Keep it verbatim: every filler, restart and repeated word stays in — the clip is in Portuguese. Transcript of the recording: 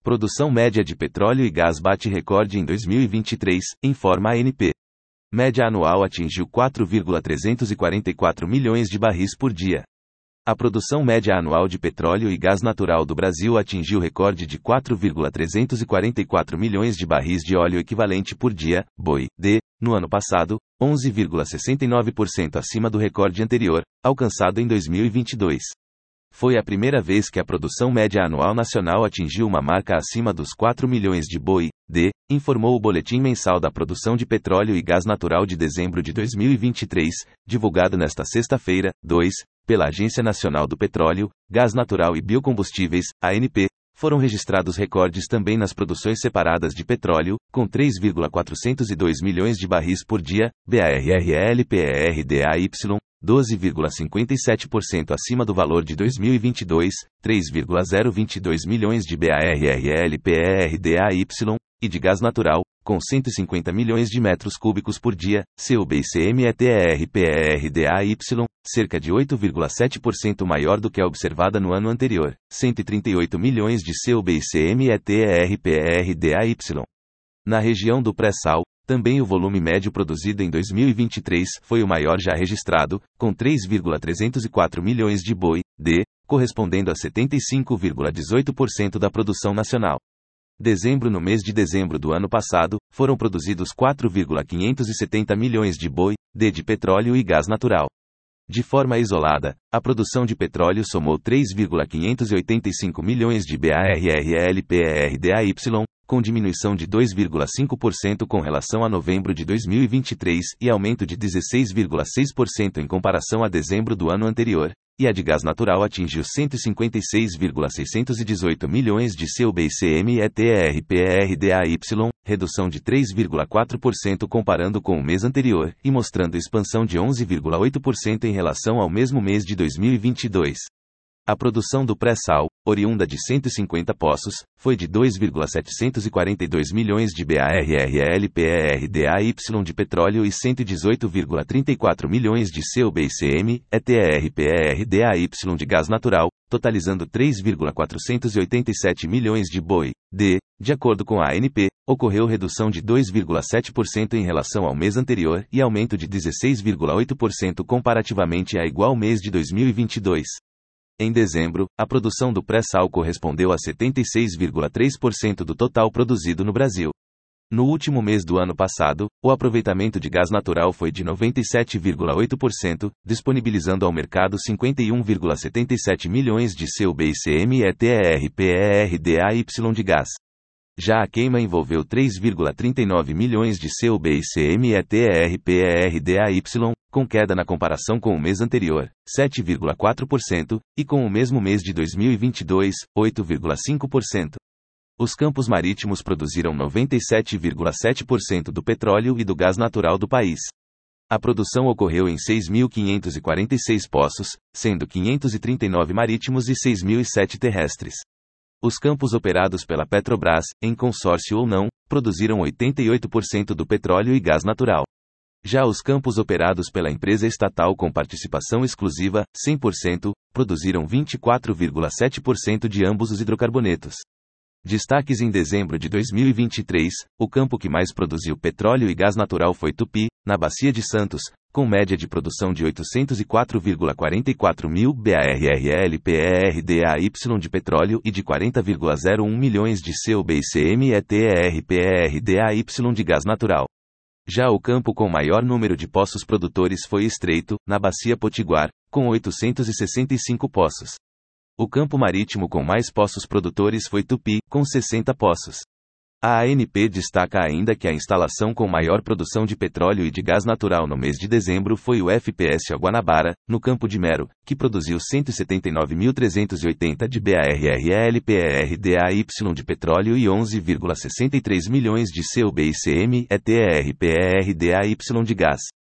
Produção média de petróleo e gás bate recorde em dois mil e vinte e três, informa a ANP. Média anual atingiu quatro vírgula trezentos e quarenta e quatro milhões de barris por dia. A produção média anual de petróleo e gás natural do Brasil atingiu recorde de quatro vírgula trezentos e quarenta e quatro milhões de barris de óleo equivalente por dia, B O I-D, no ano passado, onze vírgula sessenta e nove por cento acima do recorde anterior, alcançado em dois mil e vinte e dois. Foi a primeira vez que a produção média anual nacional atingiu uma marca acima dos quatro milhões de B O I-D, informou o Boletim Mensal da Produção de Petróleo e Gás Natural de dezembro de dois mil e vinte e três, divulgado nesta sexta-feira, dois, pela Agência Nacional do Petróleo, Gás Natural e Biocombustíveis, A N P. Foram registrados recordes também nas produções separadas de petróleo, com três vírgula quatrocentos e dois milhões de barris por dia, BARRLPERDAY, doze vírgula cinquenta e sete por cento acima do valor de dois mil e vinte e dois, três vírgula zero vinte e dois milhões de BARRLPERDAY, e de gás natural, com cento e cinquenta milhões de metros cúbicos por dia, CUBICMETRPERDAY, cerca de oito vírgula sete por cento maior do que a observada no ano anterior, cento e trinta e oito milhões de CUBICMETRPERDAY. Na região do pré-sal, também o volume médio produzido em dois mil e vinte e três foi o maior já registrado, com três vírgula trezentos e quatro milhões de B O I-D, correspondendo a setenta e cinco vírgula dezoito por cento da produção nacional. Dezembro No mês de dezembro do ano passado, foram produzidos quatro vírgula quinhentos e setenta milhões de B O I-D de petróleo e gás natural. De forma isolada, a produção de petróleo somou três vírgula quinhentos e oitenta e cinco milhões de BARRLPERDAY, com diminuição de dois vírgula cinco por cento com relação a novembro de dois mil e vinte e três e aumento de dezesseis vírgula seis por cento em comparação a dezembro do ano anterior, e a de gás natural atingiu cento e cinquenta e seis vírgula seiscentos e dezoito milhões de CUBICMETRPERDAY, redução de três vírgula quatro por cento comparando com o mês anterior, e mostrando expansão de onze vírgula oito por cento em relação ao mesmo mês de dois mil e vinte e dois. A produção do pré-sal, oriunda de cento e cinquenta poços, foi de dois vírgula setecentos e quarenta e dois milhões de BARRLPERDAY de petróleo e cento e dezoito vírgula trinta e quatro milhões de CUBICMETRPERDAY de gás natural, totalizando três vírgula quatrocentos e oitenta e sete milhões de B O I-D. De acordo com a ANP, ocorreu redução de dois vírgula sete por cento em relação ao mês anterior e aumento de dezesseis vírgula oito por cento comparativamente a igual mês de dois mil e vinte e dois. Em dezembro, a produção do pré-sal correspondeu a setenta e seis vírgula três por cento do total produzido no Brasil. No último mês do ano passado, o aproveitamento de gás natural foi de noventa e sete vírgula oito por cento, disponibilizando ao mercado cinquenta e um vírgula setenta e sete milhões de CUBICMETRPERDAY de gás. Já a queima envolveu três vírgula trinta e nove milhões de CUBICMETRPERDAY, com queda na comparação com o mês anterior, sete vírgula quatro por cento, e com o mesmo mês de dois mil e vinte e dois, oito vírgula cinco por cento. Os campos marítimos produziram noventa e sete vírgula sete por cento do petróleo e do gás natural do país. A produção ocorreu em seis mil quinhentos e quarenta e seis poços, sendo quinhentos e trinta e nove marítimos e seis mil e sete terrestres. Os campos operados pela Petrobras, em consórcio ou não, produziram oitenta e oito por cento do petróleo e gás natural. Já os campos operados pela empresa estatal com participação exclusiva, cem por cento, produziram vinte e quatro vírgula sete por cento de ambos os hidrocarbonetos. Destaques em dezembro de dois mil e vinte e três, o campo que mais produziu petróleo e gás natural foi Tupi, na Bacia de Santos, com média de produção de oitocentos e quatro vírgula quarenta e quatro mil BARRLPERDAY de petróleo e de quarenta vírgula zero um milhões de CUBICMETRPERDAY de gás natural. Já o campo com maior número de poços produtores foi Estreito, na Bacia Potiguar, com oitocentos e sessenta e cinco poços. O campo marítimo com mais poços produtores foi Tupi, com sessenta poços. A ANP destaca ainda que a instalação com maior produção de petróleo e de gás natural no mês de dezembro foi o F P S Guanabara, no Campo de Mero, que produziu cento e setenta e nove mil trezentos e oitenta de BARRLPERDAY de petróleo e onze vírgula sessenta e três milhões de CUBICMETRPERDAY de gás.